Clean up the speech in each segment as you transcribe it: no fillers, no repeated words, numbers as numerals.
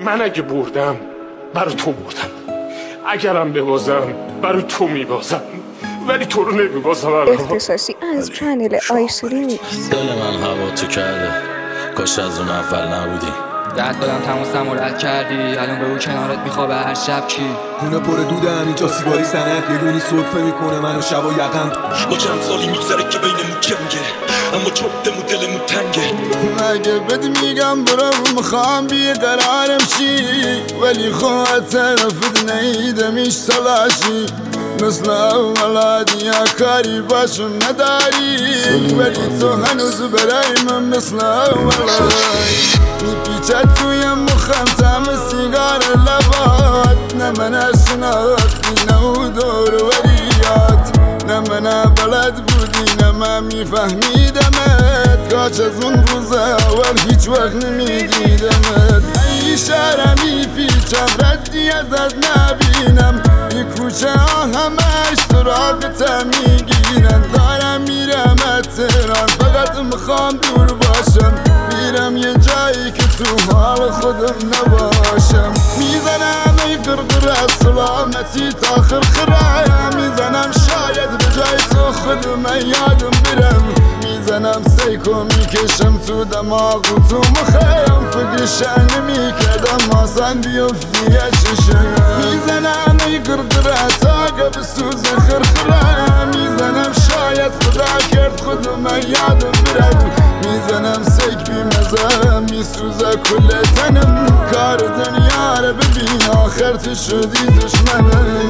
من اگه بردم برای تو بردم، اگرم ببازم برای تو میبازم، ولی تو رو نمیبازم. اختصاصی از چنل آیسری میکس. دل من هوا تو کرده، کاش از اون اول نبودی. درد دادم تماسم رو رد کردی، الان به او کنارت میخوابه هر شب کی. خونه پر دوده اینجا سیگاری سنت، یه دونی سرفه میکنه منو شبا یقم. با چند سالی میگذره که بینمون جنگه، اما جفتمون دلمون تنگه. مگه بد میگم برو میخوام بیقرارم شی، ولی خواهد طرفت نیدمش تلاشی. مثل اول دنیا کاری باشم نداری، ولی تو هنوز برای من مثل اول میپیچد توی مخم تم سیگار لبات. نه من شناختی نه او دور وریات، نه من بلد بودی نه من میفهمیدمت. کاش از اون روز اول هیچ وقت نمیدیدمت. ای شهر میپیچم ردی ازت نبینم، ای کوچه ها همش سراغتم میگیرن. دارم میرم تهران فقط میخوام دور باشم، میرم یه جایی که تو حال خودم نباشم. میزنم ای قرقر از سلامتی تا خرخره، میزنم شاید به جای تو خودم یادم برم. میزنم سیکو میکشم تو دماغ و تو مخم، فکرش نمیکردم آسان بیفتی چشم. میزنم ای قرقره تا قبل سوز خرخره، میزنم شاید خدا کرد خودم یادم برم. میزنم سیک بیمزه میسوزه کل تنم، کار دنیا رو ببین آخر تو شدی دشمنم.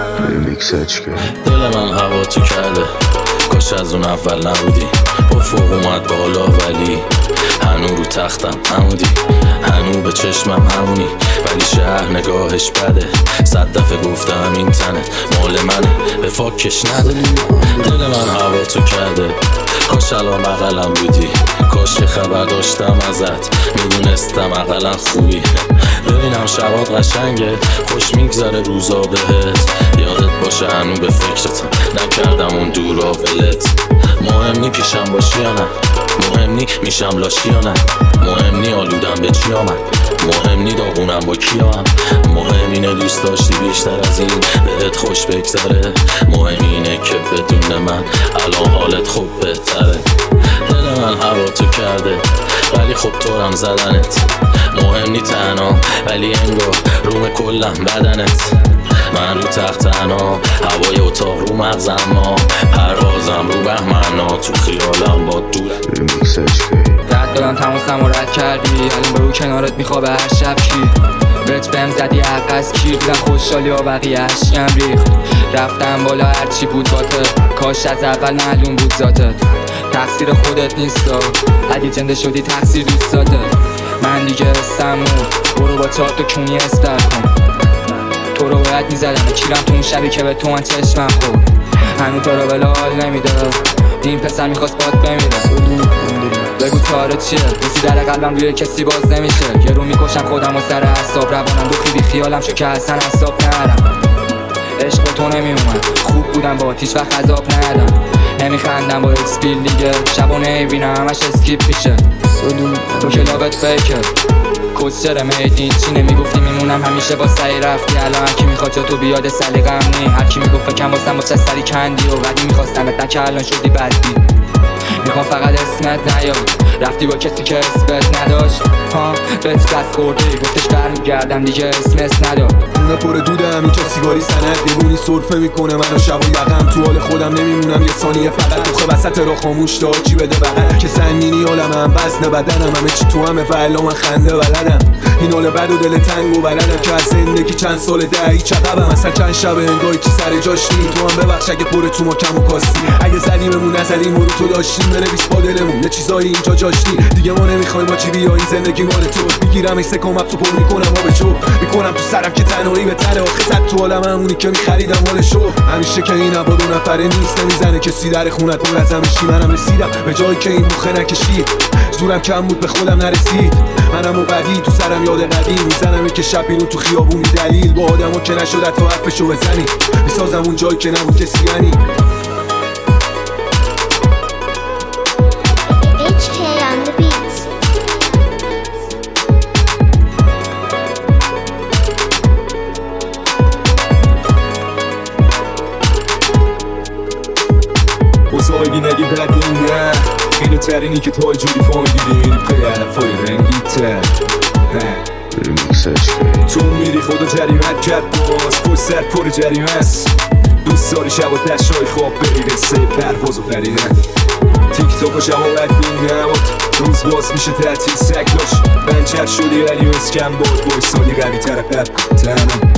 دل من هوا تو کرده، کاش از اون اول نبودی. افق اومد بالا ولی هنو رو تختم همودی، هنو به چشمم همونی، ولی شهر نگاهش بده. 100 دفعه گفتم این تنت مال منه، به فاکش نده. دل من هوا تو کرده، کاش الان بغلم بودی، کاش خبر داشتم ازت، میدونستم اقلا خوبی. ببینم شبات قشنگه، خوش میگذره روزا بهت، یادت باشه هنو به فکرتم نکردم اون دورا ولت. مهم نی پیشم باشی یا نه، مهم نی میشم لاشی یا نه، مهم نی آلودم به چی آمد، مهم نی داغونم با کیام. مهم اینه دوست داشتی بیشتر از این بهت خوش بگذره، مهم اینه که بدون من الان حالت خوب بهتره. دل من هوا تو کرده ولی خب طورم زدنت، مهم نی تنها ولی انگار روم کلم بدنت. من رو تخت تنها، هوای اتاق رو مغزم، ما پروازم رو بهمنا، تو خیالم با دور. درد دادم تماسم رو رد کردی، الان به او کنارت میخوابه هر شب کی. بهت بهم زدی حق از کی، دیدم خوشحالی ها بقیه عشقم ریخت. رفتم بالا هرچی بود باتت، کاش از اول معلوم بود ذاتت. تقصیر خودت نیستا، اگه جنده شدی تقصیر دوستاتت. من دیگه استمون برو با چهار تا کونی استر کن. تو رو باید میزدم کیرم تو اون شبی که به تو من چشمم خورد. هنو تو رو بلا حال نمیده، این پسر میخواست باد بمیره. بگو کارت چیه، بسی در قلبم روی کسی باز نمیشه. یه رو میکشم خودم و سر حساب، روانم دو بی خیالم شو که اصلا حساب نرم. عشق تو نمیومد، خوب بودم با هیچ وقت عذاب ندم. نمیخندم با اکسپیل دیگه، شبا نمیبینم همش اسکیپ میشه. تو کلابت فیکه کسچره میدین چی نمیگفتی میمونم همیشه با سعی رفتی. الان هرکی میخواد جا تو بیاد سلیقم نی، هرکی میگفت فکرم واسم با سری کندی و ولی میخواستمت نکه الان شدی بدبی. میخوام فقط اسمت نیاد، رفتی با کسی که اسمت نداشت. ها بهت دست خوردی گفتش برمیگردم دیگه اسم نداد. خونه پر دوده اینجا سیگاری سنت، یه بونی سرفه میکنه منو شبا یقم. تو حال خودم نمیمونم یه ثانیه فقط، دوخه وسط را خاموش تا چی بده بغل. که سنگینی حالم وزن بدنم، همه چی تو همه فعلا من خنده بلدم. این حال بد و دل تنگ و بلدم که از زندگی چند سال هیچ عقبم. اصلا چند شب انگاهی چی سر جاش نی، تو هم ببخش اگه پر تو ما کم و کاستی. اگه زدیممون نزدیم رو تو داشتیم، بنویس با دلمون یه چیزایی اینجا جاشتی. دیگه ما نمیخوایم با چی بیایی زندگی مال تو. میگیرم ای سکام تو پر میکنم آب چوب، میکنم تو سرم که تنهایی بهتره. آخه صد تو عالم همونی که میخریدم مالشو. همیشه که این عبا 2 نفره نیست، نمیزنه کسی در خونت پر از همشی. منم رسیدم به جایی که این موخه نکشید، زورم کم بود به خودم نرسید. منم و بعدی تو سرم یاد قدیم، میزنم که شب بیرون تو خیابون بی دلیل. با آدمو که نشد تا حرفشو بزنی، میسازم اون جایی که نبود کسی یعنی. HK on the beats. اینی که تو جوری پا میگیری میری پی علفای رنگیته تو میری خدا جریمت کرد باز پشت سر پر جریمه است دوست داری شب و دشتای خواب بری قصه پرواز و پریدن تیک تاک و شهامت بین نماد روز باز میشه تعطیل سکلاش بنچر شدی ولی اسکم باد بایستادی قوی طرف تنم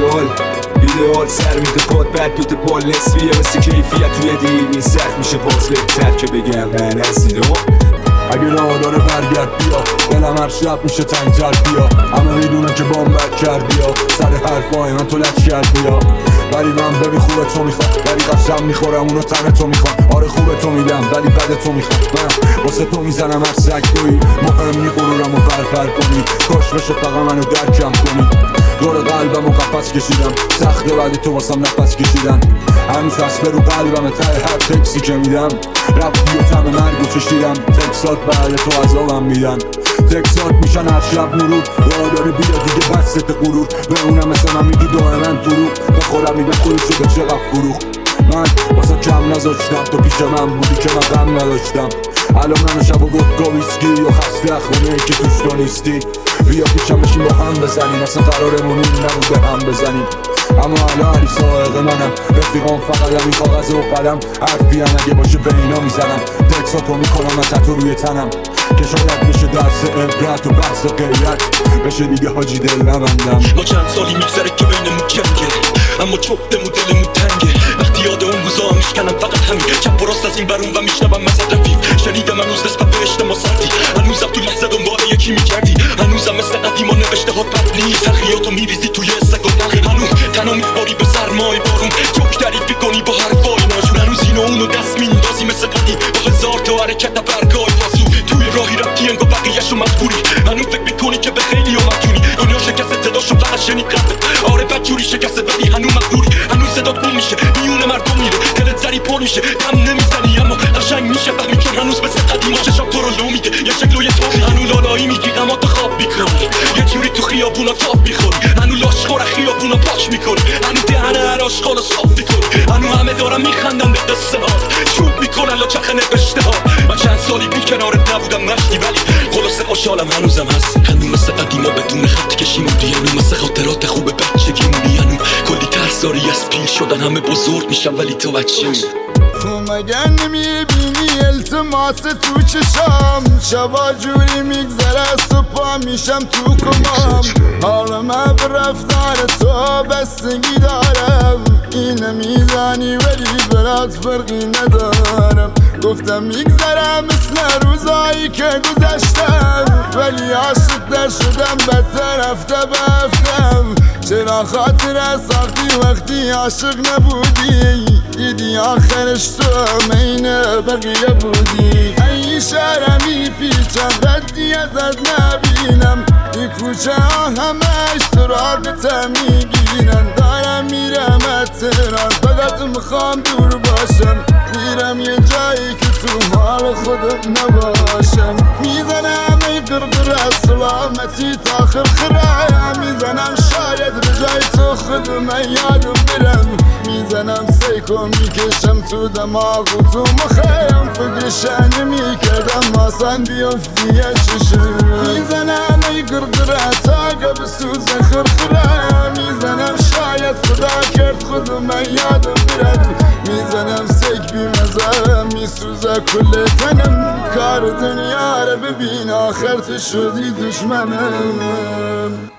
ایدئال سر میده پاد بد دوت پال نصفیه مثل کیفیت توی دیل سخت میشه باز بهتر که بگم من از اگه راه داره برگرد بیا دلم هر شب میشه تنگتر بیا همه میدونم که بامبت کردی یا سر حرفای من تو لچ کردی یا ولی من ببین خوبه تو میخوام ولی قسم میخورم اونو تن تو میخوام آره خوبه تو میدم ولی بد تو میخوام من واسه تو میزنم هر سگ تویی مهمی غرورم و برپر کنی کاش بشه فقط منو درکم کنی دور قلبم و قفص کشیدم سخته ولی تو واسم نفس کشیدن هنوز خسته رو قلبم ته هر تکسی که میدم رفتی و تم مرگو چشیدم تکسات بعد تو عذابم میدن تکسات میشن هر شب مرور راه داره بیا دیگه بست غرور به اونم مثل من میگی دائما دروغ به خودم میگم خودشو به چقدر فروخ من واسه کم نذاشتم تو پیش من بودی که من غم نداشتم الان منو شب و ودکا ویسکی یا خسته خونه که توش تو نیستی بیا پیشم بشیم با هم بزنیم اصلا قرارمون این نبود به هم بزنیم اما الان علی سائق منم رفیقام فقط همین کاغذ و قلم حرفی هم اگه باشه به اینا میزنم تکساتو میکنم از تتو روی تنم که شاید بشه درس عبرت و بحث غیرت بشه دیگه حاجی دل نبندم ما چند سالی میگذره که بینمون جنگه اما جفتمون دلمون تنگه وقتی یاد اون روزا میشکنم فقط همین چپ و راست از این برون و میشنوم مثل رفیق شنیدم هنوز نسبت به اجتماع سردی هنوزم تو لحظه دنبال یکی میگردی هنوزم مثل قدیما نوشته ها بد نیست تلخیاتو میریزی توی سگ و تلخی هنوز تنها میباری به سرمای بارون جوک تعریف میکنی با حرفای ناجور هنوز اینو اونو دست میندازی مثل قدیم با هزار تا حرکت برگای پاسو توی راهی رفتی انگار بقیه‌شو مجبوری هنوز فکر میکنی که به خیلی مدیونی دنیا شکست صداشو فقط شنید قلبت آره بدجوری شکست ولی هنوز مغروری هنوز صدات گم میشه میون مردم میره دلت زری پر میشه دم نمیزنی اما قشنگ میشه فهمی که هنوز مثل قدیما چشام تو رو لو میده یه شکل و یه طوری هنوز لالایی میگی غماتو خواب میکنی یه جوری تو خیابونا تاپ میخوری هنوز لاشخور خیابونا پاش میکنی هنوز دهن هر آشغالو صاف میکنی هنوز همه دارن میخندن به قصه ها چوب میکنن لاچخ نوشته ها من چند سالی بی کنارت نبودم نشتی ولی خلاصه خوشحالم هنوزم هست هنوز مثل قدیما بدون خط کشی موندی هنوز مثل خاطرات خوب بچگی موندی هنوز کلی ترساری از پیر شدن همه بزرگ میشن ولی تو بچه خب مگر نمیبینی التماس تو چشام شبا جوری میگذره صبح میشم تو کمام حالا من به رفتار تو بستگی دارم اینه میزنی ولی برات فرقی ندارم گفتم میگذرم مثل روزایی که گذشتم ولی عاشق در شدم بدتر هفته به هفتم چرا خاطر ساختی وقتی عاشق نبودی دیدی آخرش تو مین بقیه بودی ای شهرمی پیچم ردی ازت نبینم ای کوچه ها همش تو رابطه میگیرن دارم میرم اتران فقط میخوام دور باشم میرم یه جایی که تو حال خودم نباشم میزنم ای قرقر سلامتی تا خرخره میزنم شاید به جای تو خودم یادم برم میزنم سیکو میکشم تو دماغ و تو مخیم فکرشن میکردم آسان بیفتی چشم میزنم ای قرقره تا قبل سوز خرخره میزنم شاید خدا کرد خودم یادم برد میزنم سیک بیمزه میسوزه کل تنم کار دنیا رو ببین آخر تو شدی دشمنم